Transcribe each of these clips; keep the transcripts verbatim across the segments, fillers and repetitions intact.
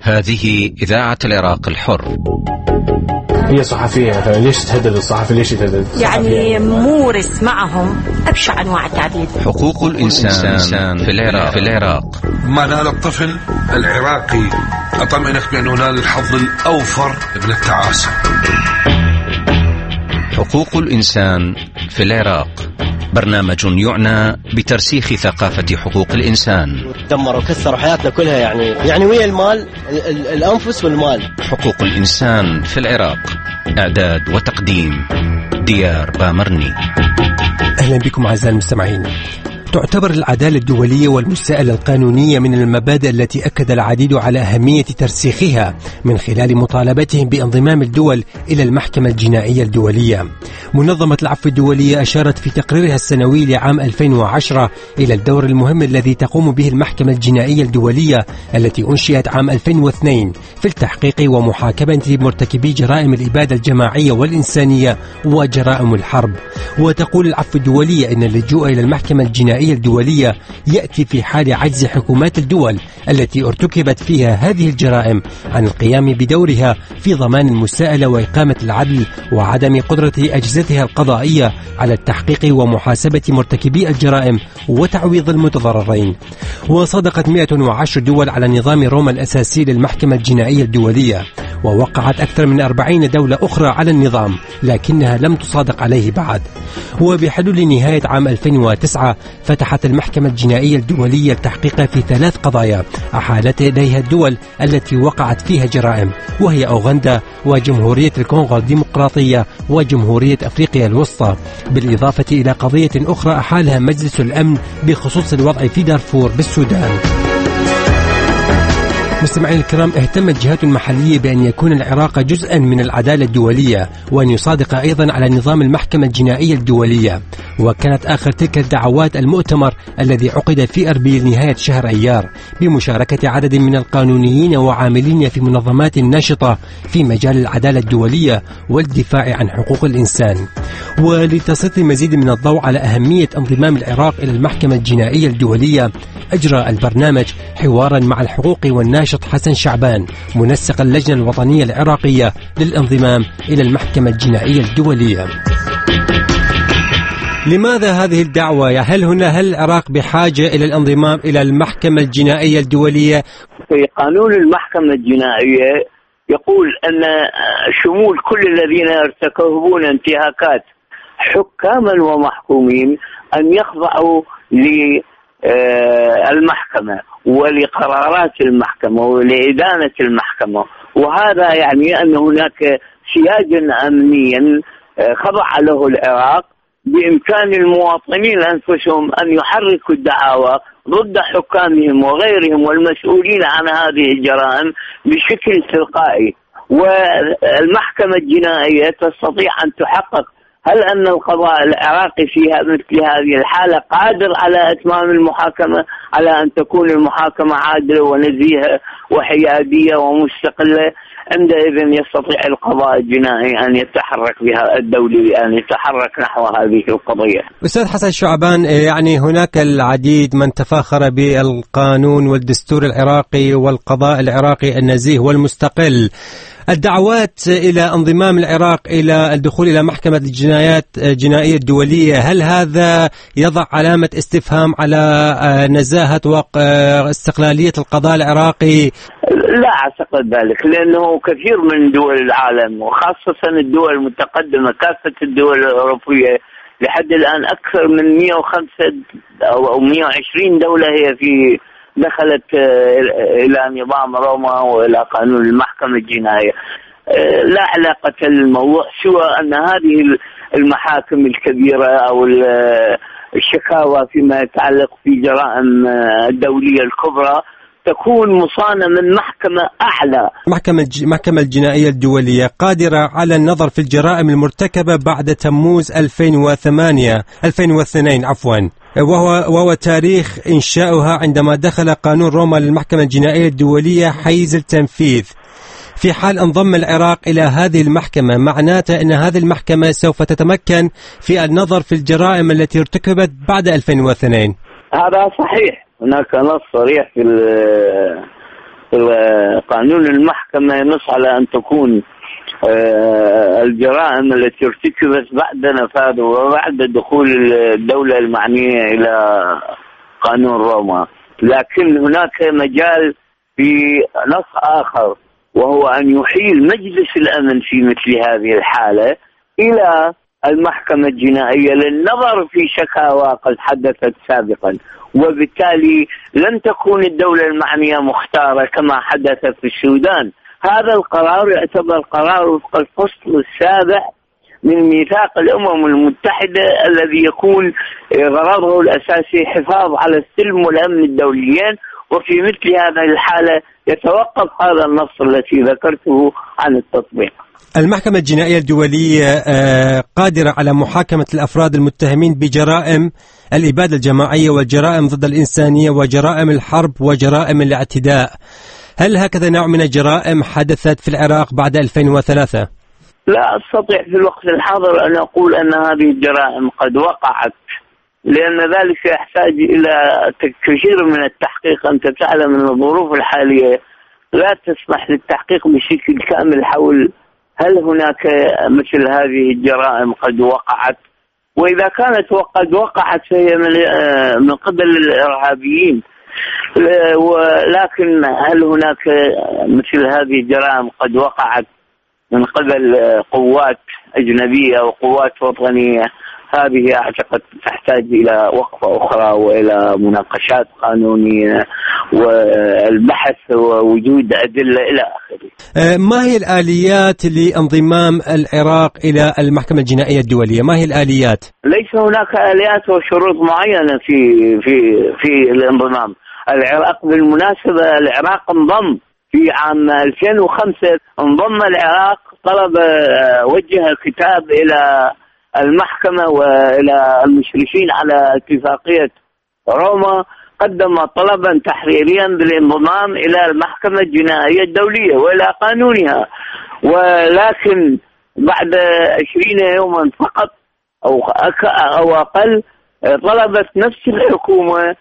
هذه إذاعة العراق الحر. هي صحفية مثلا، ليش تهدد الصحفي؟ ليش تهدد يعني مورس معهم أبشع أنواع التهديد. حقوق الإنسان في العراق في العراق ما نال الطفل العراقي أطمئنك بأنه نال الحظ الأوفر من التعاسة. حقوق الإنسان في العراق برنامج يعنى بترسيخ ثقافة حقوق الإنسان. دمروا كسروا حياتنا كلها، يعني يعني ويا المال، الأنفس والمال. حقوق الإنسان في العراق، إعداد وتقديم ديار بامرني. أهلا بكم أعزائي المستمعين. تعتبر العدالة الدولية والمساءلة القانونية من المبادئ التي أكد العديد على أهمية ترسيخها من خلال مطالبتهم بانضمام الدول إلى المحكمة الجنائية الدولية. منظمة العفو الدولية أشارت في تقريرها السنوي لعام ألفين وعشرة إلى الدور المهم الذي تقوم به المحكمة الجنائية الدولية التي أنشئت عام ألفين واثنين في التحقيق ومحاكمة مرتكبي جرائم الإبادة الجماعية والإنسانية وجرائم الحرب. وتقول العفو الدولية أن اللجوء إلى المحكمة الجنائية الدولية يأتي في حال عجز حكومات الدول التي ارتكبت فيها هذه الجرائم عن القيام بدورها في ضمان المساءلة وإقامة العدل، وعدم قدرة أجهزتها القضائية على التحقيق ومحاسبة مرتكبي الجرائم وتعويض المتضررين. وصادقت مئة وعشر دول على نظام روما الأساسي للمحكمة الجنائية الدولية، ووقعت أكثر من أربعين دولة أخرى على النظام لكنها لم تصادق عليه بعد. وبحلول نهاية عام ألفين وتسعة فتحت المحكمة الجنائية الدولية التحقيق في ثلاث قضايا أحالت إليها الدول التي وقعت فيها جرائم، وهي أوغندا وجمهورية الكونغو الديمقراطية وجمهورية أفريقيا الوسطى، بالإضافة إلى قضية أخرى أحالها مجلس الأمن بخصوص الوضع في دارفور بالسودان. مستمعين الكرام، اهتمت الجهات المحلية بأن يكون العراق جزءا من العدالة الدولية وأن يصادق أيضا على نظام المحكمة الجنائية الدولية. وكانت آخر تلك الدعوات المؤتمر الذي عقد في أربيل نهاية شهر أيار بمشاركة عدد من القانونيين وعاملين في منظمات ناشطة في مجال العدالة الدولية والدفاع عن حقوق الإنسان. ولتسليط المزيد من الضوء على أهمية انضمام العراق إلى المحكمة الجنائية الدولية، أجرى البرنامج حوارا مع الحقوق والناشط حسن شعبان منسق اللجنة الوطنية العراقية للانضمام إلى المحكمة الجنائية الدولية. لماذا هذه الدعوة؟ هل هنا هل العراق بحاجة إلى الانضمام إلى المحكمة الجنائية الدولية؟ في قانون المحكمة الجنائية يقول أن شمول كل الذين يرتكبون انتهاكات حكاما ومحكومين أن يخضعوا للمحكمة ولقرارات المحكمة ولإدانة المحكمة، وهذا يعني أن هناك سياجا أمنيا خضع له العراق بإمكان المواطنين أنفسهم أن يحركوا الدعاوى ضد حكامهم وغيرهم والمسؤولين عن هذه الجرائم بشكل تلقائي. والمحكمة الجنائية تستطيع أن تحقق هل أن القضاء العراقي في مثل هذه الحالة قادر على إتمام المحاكمة، على أن تكون المحاكمة عادلة ونزيهة وحيادية ومستقلة. عندئذ يستطيع القضاء الجنائي أن يتحرك بها الدولي أن يتحرك نحو هذه القضية. أستاذ حسن شعبان، يعني هناك العديد من تفاخر بالقانون والدستور العراقي والقضاء العراقي النزيه والمستقل. الدعوات إلى انضمام العراق إلى الدخول إلى محكمة الجنايات الجنائية الدولية، هل هذا يضع علامة استفهام على نزاهة واستقلالية القضاء العراقي؟ لا أعتقد ذلك، لأنه كثير من دول العالم وخاصة الدول المتقدمة كافة الدول الأوروبية لحد الآن أكثر من مئة وخمسة أو مئة وعشرين دولة هي في دخلت إلى نظام روما وإلى قانون المحكمة الجنائية. لا علاقة للموضوع سوى أن هذه المحاكم الكبيرة أو الشكاوى فيما يتعلق في جرائم الدولية الكبرى تكون مصانة من محكمة أعلى. محكمة المحكمة الجنائية الدولية قادرة على النظر في الجرائم المرتكبة بعد تموز ألفين وثمانية ألفين واثنين عفوا، وهو وهو تاريخ إنشاؤها عندما دخل قانون روما للمحكمة الجنائية الدولية حيز التنفيذ. في حال انضم العراق إلى هذه المحكمة معناته أن هذه المحكمة سوف تتمكن في النظر في الجرائم التي ارتكبت بعد ألفين واثنين. هذا صحيح، هناك نص صريح في قانون المحكمة ينص على أن تكون الجرائم التي ارتكبت بعد نفاذ وبعد دخول الدولة المعنية إلى قانون روما، لكن هناك مجال في نص آخر، وهو أن يحيل مجلس الأمن في مثل هذه الحالة إلى المحكمة الجنائية للنظر في شكاوى قد حدثت سابقا، وبالتالي لن تكون الدولة المعنية مختارة كما حدث في السودان. هذا القرار يعتبر قرار وفق الفصل السابع من ميثاق الأمم المتحدة الذي يكون غرضه الأساسي حفاظ على السلم والأمن الدوليين، وفي مثل هذه الحالة يتوقف هذا النص الذي ذكرته عن التطبيق. المحكمة الجنائية الدولية قادرة على محاكمة الأفراد المتهمين بجرائم الإبادة الجماعية والجرائم ضد الإنسانية وجرائم الحرب وجرائم الاعتداء. هل هكذا نوع من الجرائم حدثت في العراق بعد ألفين وثلاثة؟ لا أستطيع في الوقت الحاضر أن أقول أن هذه الجرائم قد وقعت، لأن ذلك يحتاج إلى كثير من التحقيق. أنت تعلم أن الظروف الحالية لا تسمح للتحقيق بشكل كامل حول هل هناك مثل هذه الجرائم قد وقعت، وإذا كانت وقد وقعت فهي من قبل الإرهابيين، ولكن هل هناك مثل هذه الجرائم قد وقعت من قبل قوات أجنبية وقوات وطنية؟ هذه أعتقد تحتاج إلى وقفة أخرى وإلى مناقشات قانونية والبحث ووجود أدلة إلى آخره. ما هي الآليات لانضمام العراق إلى المحكمة الجنائية الدولية؟ ما هي الآليات؟ ليس هناك آليات وشروط معينة في في في الانضمام. العراق بالمناسبة العراق انضم في عام ألفين وخمسة، انضم العراق، طلب وجه كتاب إلى المحكمة وإلى المشرفين على اتفاقية روما، قدم طلبا تحريريا بالانضمام إلى المحكمة الجنائية الدولية وإلى قانونها، ولكن بعد عشرين يوما فقط أو أو أقل طلبت نفس الحكومة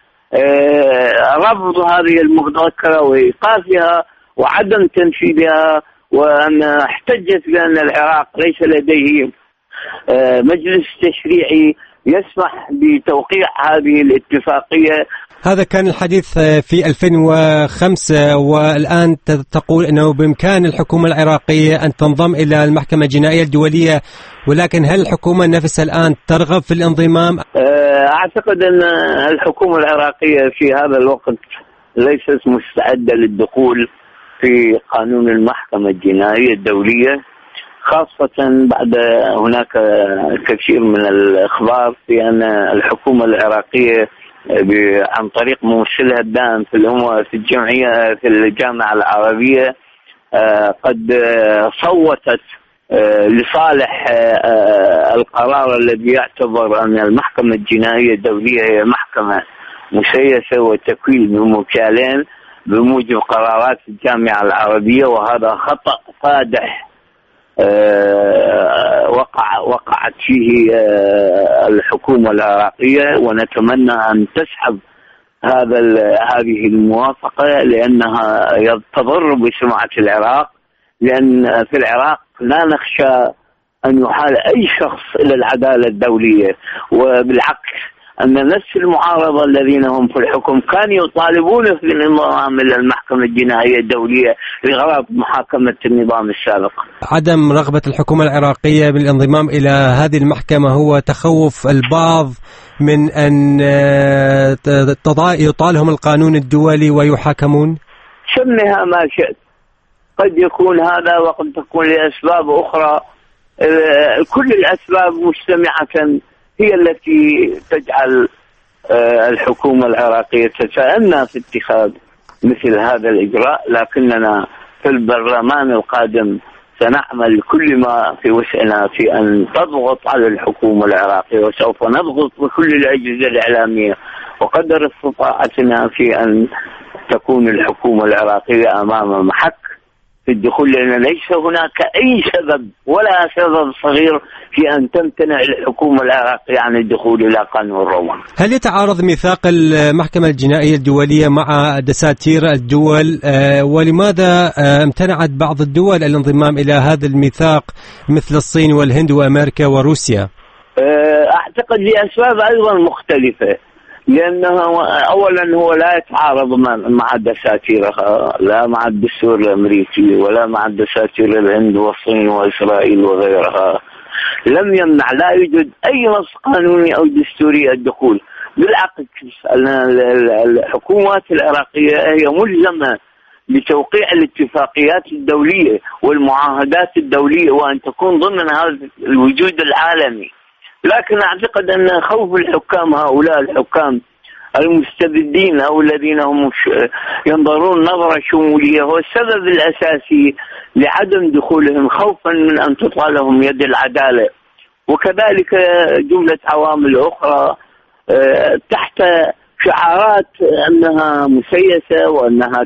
رفض هذه المذكرة وإيقافها وعدم تنفيذها، وأن احتجت بأن العراق ليس لديه مجلس تشريعي يسمح بتوقيع هذه الاتفاقية. هذا كان الحديث في ألفين وخمسة، والآن تقول أنه بإمكان الحكومة العراقية أن تنضم إلى المحكمة الجنائية الدولية، ولكن هل الحكومة نفسها الآن ترغب في الانضمام؟ أعتقد أن الحكومة العراقية في هذا الوقت ليست مستعدة للدخول في قانون المحكمة الجنائية الدولية، خاصة بعد هناك كثير من الإخبار في أن الحكومة العراقية عن طريق ممثلها الدائم في الأمم في الجمعية في الجامعة العربية قد صوتت لصالح القرار الذي يعتبر أن المحكمة الجنائية الدولية هي محكمة مسيسة وتكوين بمكيالين بموجب قرارات الجامعة العربية، وهذا خطأ فادح وقع وقعت فيه الحكومة العراقية، ونتمنى أن تسحب هذا هذه الموافقة لأنها تضر بسمعة العراق، لأن في العراق لا نخشى أن يحال أي شخص إلى العدالة الدولية، وبالعكس أن نفس المعارضة الذين هم في الحكم كانوا يطالبون في الانضمام إلى المحكمة الجنائية الدولية لغرض محاكمة النظام السابق. عدم رغبة الحكومة العراقية بالانضمام إلى هذه المحكمة هو تخوف البعض من أن يطالهم القانون الدولي ويحاكمون؟ سمها ما شئت، قد يكون هذا وقد تكون لأسباب أخرى، كل الأسباب مجتمعة هي التي تجعل الحكومة العراقية تتأنى في اتخاذ مثل هذا الإجراء، لكننا في البرلمان القادم سنعمل كل ما في وسعنا في أن تضغط على الحكومة العراقية، وسوف نضغط بكل الأجهزة الإعلامية وقدر استطاعتنا في أن تكون الحكومة العراقية أمام محك في الدخول، لأن ليس هناك أي سبب ولا سبب صغير في أن تمتنع الحكومة العراقية عن الدخول إلى قانون روما. هل يتعارض ميثاق المحكمة الجنائية الدولية مع دساتير الدول؟ ولماذا امتنعت بعض الدول الانضمام إلى هذا الميثاق مثل الصين والهند وأمريكا وروسيا؟ أعتقد لأسباب أيضا مختلفة، لأنه أولا هو لا يتعارض مع دساتيرها، لا مع الدستور الأمريكي ولا مع دساتير الهند والصين وإسرائيل وغيرها. لم يمنع، لا يوجد أي نص قانوني أو دستوري الدخول. بالعكس الحكومات العراقية هي ملزمة بتوقيع الاتفاقيات الدولية والمعاهدات الدولية وأن تكون ضمن هذا الوجود العالمي. لكن أعتقد أن خوف الحكام، هؤلاء الحكام المستبدين أو الذين هم ينظرون نظرة شمولية، هو السبب الأساسي لعدم دخولهم، خوفا من أن تطال لهم يد العدالة، وكذلك جملة عوامل أخرى تحت شعارات أنها مسيسة وأنها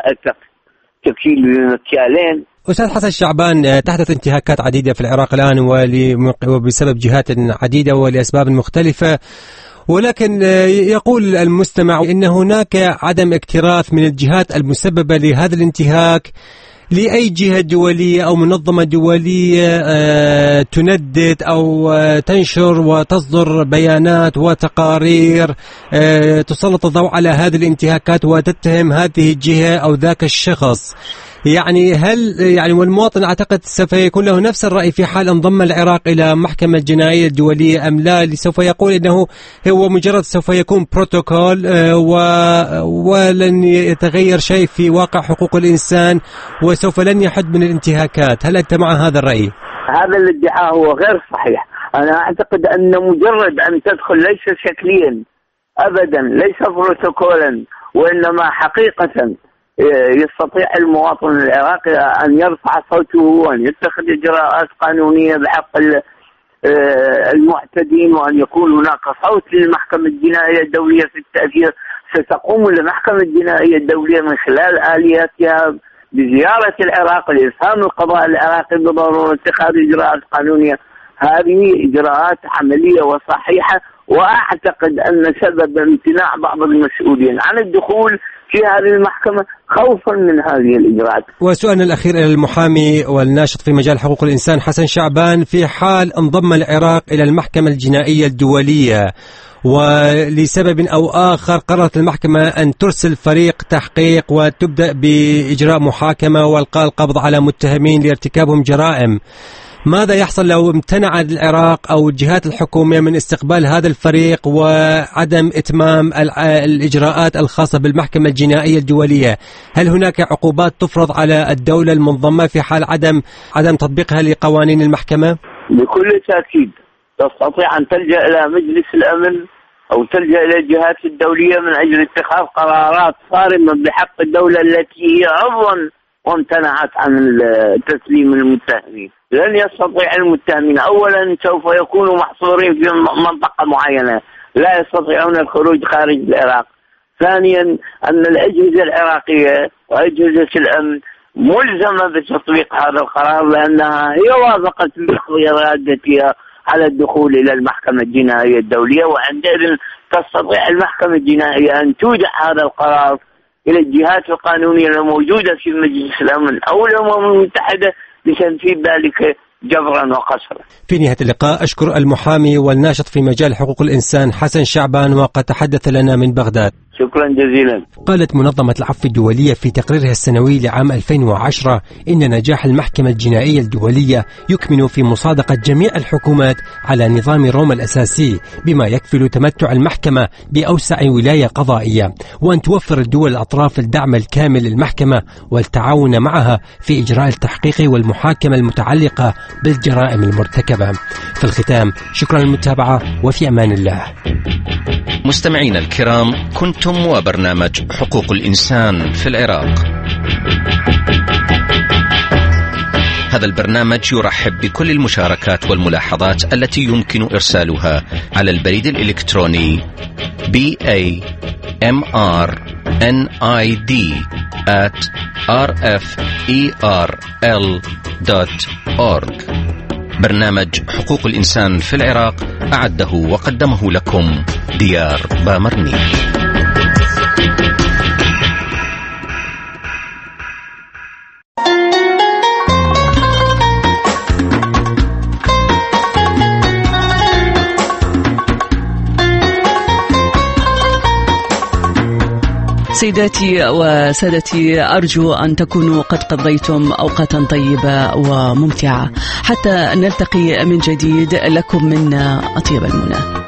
تكيل بمكيالين. أستاذ حسن شعبان، تحدث انتهاكات عديدة في العراق الآن وبسبب جهات عديدة ولأسباب مختلفة، ولكن يقول المستمع إن هناك عدم اكتراث من الجهات المسببة لهذا الانتهاك لأي جهة دولية أو منظمة دولية تندد أو تنشر وتصدر بيانات وتقارير تسلط الضوء على هذه الانتهاكات وتتهم هذه الجهة أو ذاك الشخص. يعني هل يعني والمواطن أعتقد سوف يكون له نفس الرأي في حال انضم العراق إلى محكمة الجنائية الدولية أم لا؟ اللي سوف يقول إنه هو مجرد سوف يكون بروتوكول ولن يتغير شيء في واقع حقوق الإنسان وسوف لن يحد من الانتهاكات. هل أنت مع هذا الرأي؟ هذا الادعاء هو غير صحيح. أنا أعتقد أن مجرد أن تدخل ليس شكليا أبدا، ليس بروتوكولا، وإنما حقيقة يستطيع المواطن العراقي أن يرفع صوته وأن يتخذ إجراءات قانونية بحق المعتدين، وأن يكون هناك صوت للمحكمة الجنائية الدولية في التأثير. ستقوم المحكمة الجنائية الدولية من خلال آلياتها بزيارة العراق لإفهام القضاء العراقي بضرورة اتخاذ إجراءات قانونية. هذه إجراءات عملية وصحيحة، وأعتقد أن سبب امتناع بعض المسؤولين عن الدخول في هذه المحكمة خوفا من هذه الإجراءات. وسؤالنا الأخير إلى المحامي والناشط في مجال حقوق الإنسان حسن شعبان، في حال انضم العراق إلى المحكمة الجنائية الدولية ولسبب أو آخر قررت المحكمة أن ترسل فريق تحقيق وتبدأ بإجراء محاكمة والقاء القبض على متهمين لارتكابهم جرائم، ماذا يحصل لو امتنع العراق أو الجهات الحكومية من استقبال هذا الفريق وعدم إتمام الإجراءات الخاصة بالمحكمة الجنائية الدولية؟ هل هناك عقوبات تفرض على الدولة المنضمة في حال عدم عدم تطبيقها لقوانين المحكمة؟ بكل تأكيد تستطيع أن تلجأ إلى مجلس الأمن أو تلجأ إلى الجهات الدولية من أجل اتخاذ قرارات صارمة بحق الدولة التي هي عضوا وامتنعت عن تسليم المتهمين. لن يستطيع المتهمين، أولا سوف يكونوا محصورين في منطقة معينة لا يستطيعون الخروج خارج العراق. ثانيا أن الأجهزة العراقية وأجهزة الأمن ملزمة بتطبيق هذا القرار، لأنها هي وافقت بإرادتها على الدخول إلى المحكمة الجنائية الدولية، وعندئذ تستطيع المحكمة الجنائية أن تودع هذا القرار إلى الجهات القانونية الموجودة في مجلس الأمن أو الأمم المتحدة لتنفيذ ذلك جبرا وقسرا. في نهاية اللقاء أشكر المحامي والناشط في مجال حقوق الإنسان حسن شعبان وقد تحدث لنا من بغداد. شكرا جزيلا. قالت منظمة العفو الدولية في تقريرها السنوي لعام ألفين وعشرة إن نجاح المحكمة الجنائية الدولية يكمن في مصادقة جميع الحكومات على نظام روما الأساسي، بما يكفل تمتع المحكمة بأوسع ولاية قضائية، وأن توفر الدول الأطراف الدعم الكامل للمحكمة والتعاون معها في إجراء التحقيق والمحاكمة المتعلقة بالجرائم المرتكبة. في الختام شكرا للمتابعة وفي أمان الله. مستمعينا الكرام، كنتم وبرنامج حقوق الإنسان في العراق. هذا البرنامج يرحب بكل المشاركات والملاحظات التي يمكن إرسالها على البريد الإلكتروني بي إيه إم آر إن آي دي آت آر إف إي آر إل دوت أورج. برنامج حقوق الإنسان في العراق أعده وقدمه لكم ديار بامرني. سيداتي وسادتي، أرجو أن تكونوا قد قضيتم أوقاتا طيبة وممتعة. حتى نلتقي من جديد، لكم منا أطيب المنى.